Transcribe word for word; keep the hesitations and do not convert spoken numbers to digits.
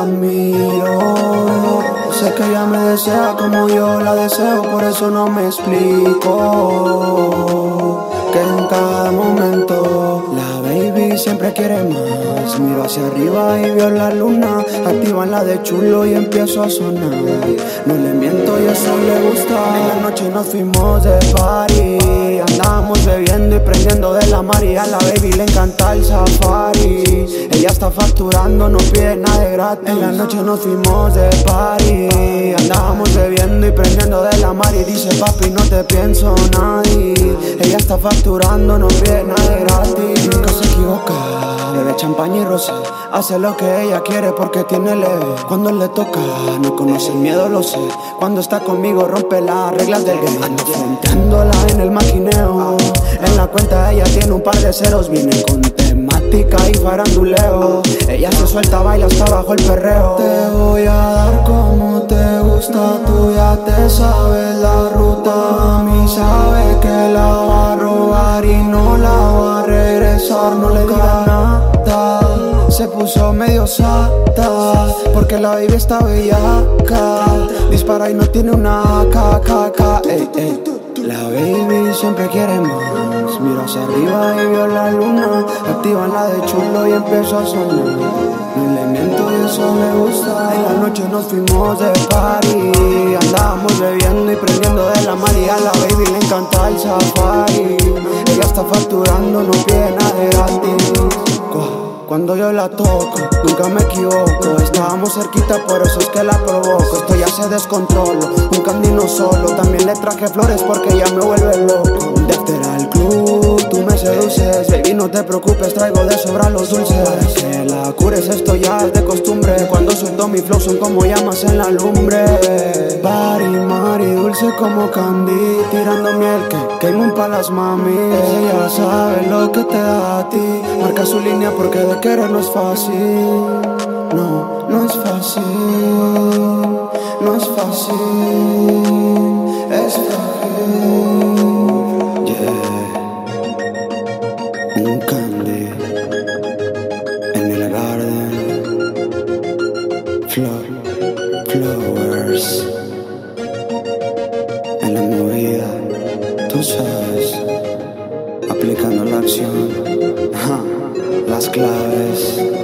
la miro. Sé que ella me desea como yo la deseo, por eso no me explico que en cada momento la baby siempre quiere más. Miro hacia arriba y veo la luna, activan la de chulo y empiezo a sonar. No le miento y eso le gusta. En la noche nos fuimos de party, andábamos bebiendo y prendiendo de la mari. A la baby le encanta el safari, ella está facturando, no pide nada de gratis. En la noche nos fuimos de party, andábamos bebiendo y prendiendo de la mari. Dice papi no te pienso nadie, ella está facturando, no pide nada de gratis. Nunca se equivoca, bebe champaña y rosé, hace lo que ella quiere porque tiene leve. Cuando le toca, no conoce el miedo, lo sé. Cuando está conmigo rompe las reglas del game. Ando fronteándola en el maquineo, en la cuenta ella tiene un par de ceros. Viene con temática y faranduleo, ella se suelta, baila hasta bajo el perreo. Te voy a dar como te gusta, tú ya te sabes la ruta. A mí sabe que la va a robar y no la va a regresar. No le diga nada, se puso medio sata porque la baby está bellaca. Dispara y no tiene una A K, K, K, ey, ey. La baby siempre quiere más. Miro hacia arriba y veo la luna, activan la de chulo y empiezo a sonar. No le miento y eso le gusta. En la noche nos fuimos de party, andábamos bebiendo y prendiendo de la mari. A la baby le encanta el safari, ella está facturando, no pide nada de gratis. Cuando yo la toco, nunca me equivoco. Estábamos cerquita, por eso es que la provoco. Esto ya se descontrolo, un camino solo. También le traje flores porque ya me vuelve loco. De after al club, tú me seduces. Baby, no te preocupes, traigo de sobra los dulces. Para que la cures, esto ya es de costumbre. Cuando suelto mi flow son como llamas en la lumbre. Bari, mari, dulce como candy, tirando miel que queimo pa' las mami. Ella sabe lo que te da a ti, marca su línea porque de querer no es fácil. No, no es fácil, no es fácil, es frágil. Yeah, un candy en el garden, flor, flowers, en la movida, tú sabes, aplicando la acción. Ja. Las claves.